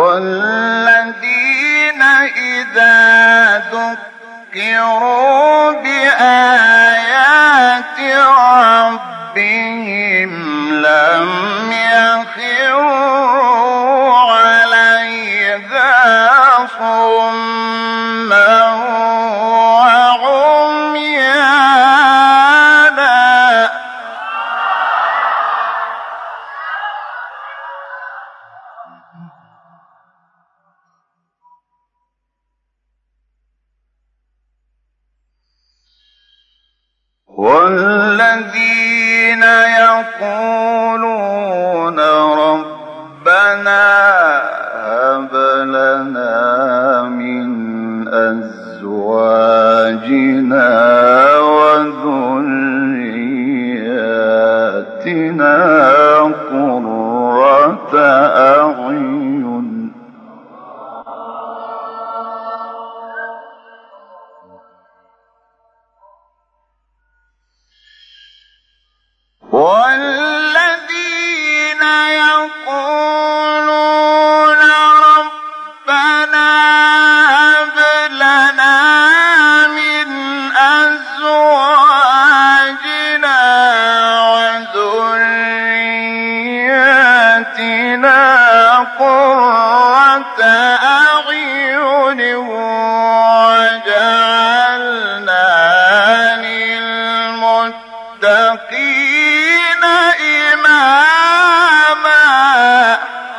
والذين إذا ذكروا بآيات ربهم لم يخروا عليها صما وعميانا. والذين يقولون ربنا هب لنا من أزواجنا وذرياتنا قرة أعين والذين يقولون ربنا هب لنا من أزواجنا وذرياتنا قرة أعين وجعلنا للمتقين إماما.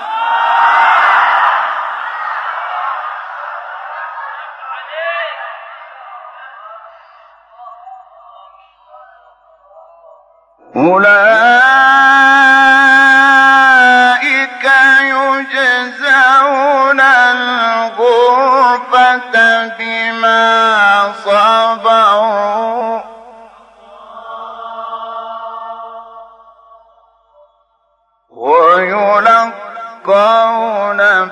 أولئك يجزون الغرفة بما صبروا ويلقون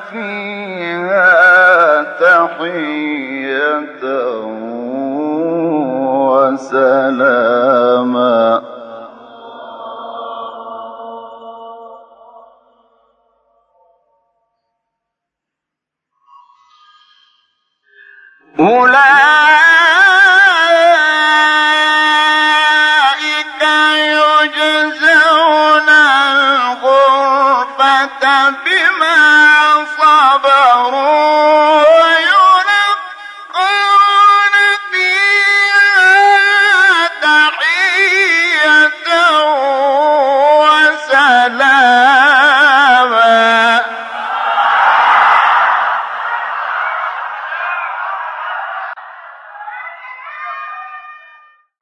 فيها تحية وسلاما. أولئك يجزون الغرفة بما صبروا